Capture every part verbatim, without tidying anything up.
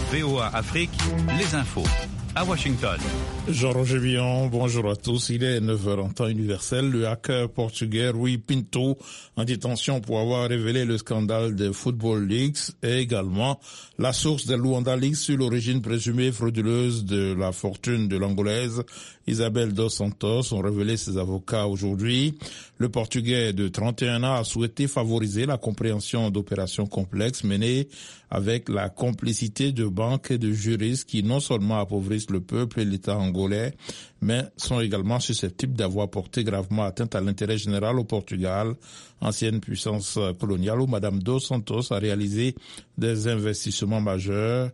V O A Afrique, les infos. À Washington. Jean-Roger Billon, bonjour à tous. Il est neuf heures en temps universel. Le hacker portugais Rui Pinto, en détention pour avoir révélé le scandale des Football Leaks, et également la source des Luanda Leaks sur l'origine présumée frauduleuse de la fortune de l'Angolaise Isabel dos Santos, ont révélé ses avocats aujourd'hui. Le Portugais de trente et un ans a souhaité favoriser la compréhension d'opérations complexes menées avec la complicité de banques et de juristes qui non seulement appauvrissent le peuple et l'État angolais, mais sont également susceptibles d'avoir porté gravement atteinte à l'intérêt général au Portugal, ancienne puissance coloniale où Madame dos Santos a réalisé des investissements majeurs.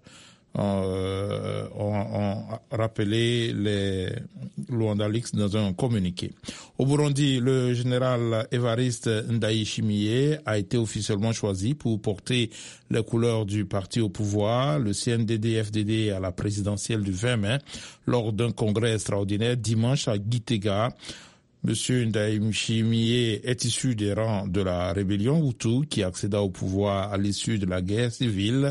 Euh, ont, ont rappelé les Luanda Leaks dans un communiqué. Au Burundi, le général Évariste Ndayishimiye a été officiellement choisi pour porter les couleurs du parti au pouvoir, le C N D D F D D, à la présidentielle du vingt mai, lors d'un congrès extraordinaire dimanche à Gitega. Monsieur Ndayishimiye est issu des rangs de la rébellion Hutu qui accéda au pouvoir à l'issue de la guerre civile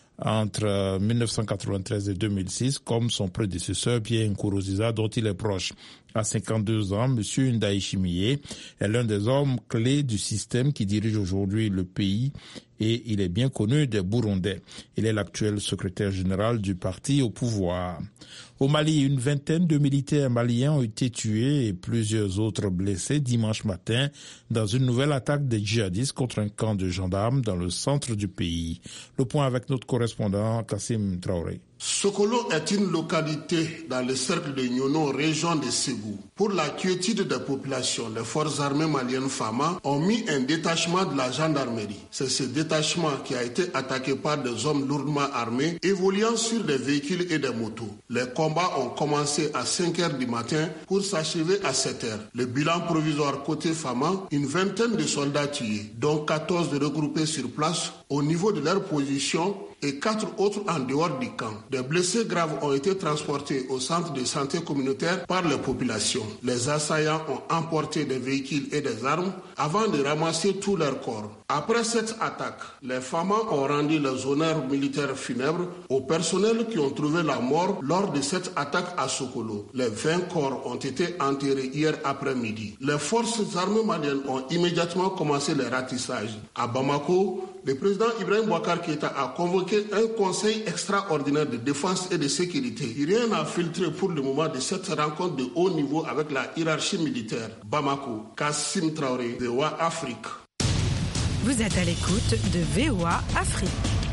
entre mille neuf cent quatre-vingt-treize et deux mille six, comme son prédécesseur Pierre Nkurunziza, dont il est proche. À cinquante-deux ans, M. Ndayishimiye est l'un des hommes clés du système qui dirige aujourd'hui le pays et il est bien connu des Burundais. Il est l'actuel secrétaire général du parti au pouvoir. Au Mali, une vingtaine de militaires maliens ont été tués et plusieurs autres blessés dimanche matin dans une nouvelle attaque des djihadistes contre un camp de gendarmes dans le centre du pays. Le point avec notre correspondant Kassim Traoré. Sokolo est une localité dans le cercle de Nyono, région de Ségou. Pour la quiétude des populations, les forces armées maliennes FAMA ont mis un détachement de la gendarmerie. C'est ce détachement qui a été attaqué par des hommes lourdement armés, évoluant sur des véhicules et des motos. Les combats ont commencé à cinq heures du matin pour s'achever à sept heures. Le bilan provisoire côté FAMA, une vingtaine de soldats tués, dont quatorze de regroupés sur place au niveau de leur position et quatre autres en dehors du camp. Des blessés graves ont été transportés au centre de santé communautaire par les populations. Les assaillants ont emporté des véhicules et des armes avant de ramasser tous leurs corps. Après cette attaque, les FAMA ont rendu les honneurs militaires funèbres aux personnels qui ont trouvé la mort lors de cette attaque à Sokolo. Les vingt corps ont été enterrés hier après-midi. Les forces armées maliennes ont immédiatement commencé les ratissages. À Bamako, le président Ibrahim Boubacar Keïta a convoqué un conseil extraordinaire de défense et de sécurité. Rien n'a filtré pour le moment de cette rencontre de haut niveau avec la hiérarchie militaire. Bamako, Kassim Traoré, V O A Afrique. Vous êtes à l'écoute de V O A Afrique.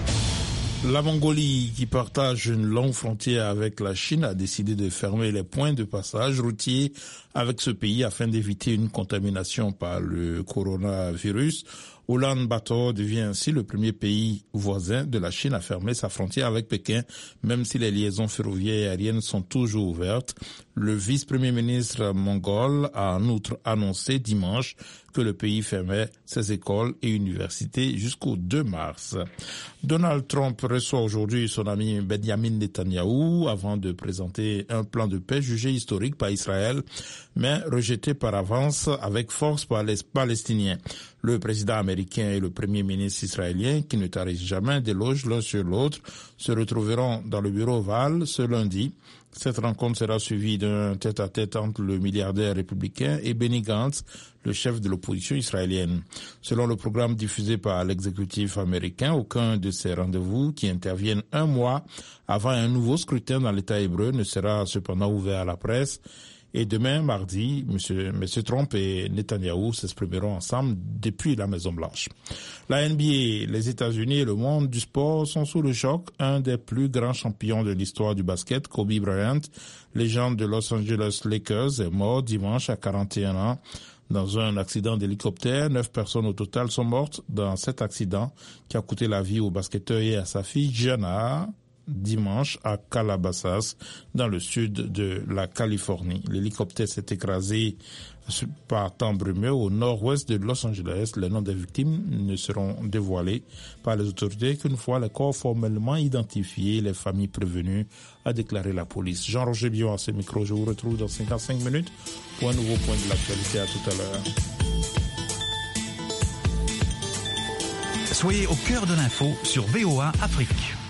La Mongolie, qui partage une longue frontière avec la Chine, a décidé de fermer les points de passage routiers avec ce pays afin d'éviter une contamination par le coronavirus. Oulan-Bator devient ainsi le premier pays voisin de la Chine à fermer sa frontière avec Pékin, même si les liaisons ferroviaires et aériennes sont toujours ouvertes. Le vice-premier ministre mongol a en outre annoncé dimanche que le pays fermait ses écoles et universités jusqu'au deux mars. Donald Trump reçoit aujourd'hui son ami Benjamin Netanyahou avant de présenter un plan de paix jugé historique par Israël, mais rejeté par avance avec force par les Palestiniens. Le président américain et le premier ministre israélien, qui ne tarissent jamais d'éloges l'un sur l'autre, se retrouveront dans le bureau ovale ce lundi. Cette rencontre sera suivie d'un tête-à-tête entre le milliardaire républicain et Benny Gantz, le chef de l'opposition israélienne. Selon le programme diffusé par l'exécutif américain, aucun de ces rendez-vous, qui interviennent un mois avant un nouveau scrutin dans l'État hébreu, ne sera cependant ouvert à la presse. Et demain, mardi, monsieur, monsieur Trump et Netanyahou s'exprimeront ensemble depuis la Maison-Blanche. La N B A, les États-Unis et le monde du sport sont sous le choc. Un des plus grands champions de l'histoire du basket, Kobe Bryant, légende de Los Angeles Lakers, est mort dimanche à quarante et un ans dans un accident d'hélicoptère. Neuf personnes au total sont mortes dans cet accident qui a coûté la vie au basketteur et à sa fille Gianna dimanche à Calabasas, dans le sud de la Californie. L'hélicoptère s'est écrasé par temps brumeux au nord-ouest de Los Angeles. Les noms des victimes ne seront dévoilés par les autorités qu'une fois les corps formellement identifiés, les familles prévenues, a déclaré la police. Jean-Roger Billon à ce micro. Je vous retrouve dans cinquante-cinq minutes pour un nouveau point de l'actualité. À tout à l'heure. Soyez au cœur de l'info sur V O A Afrique.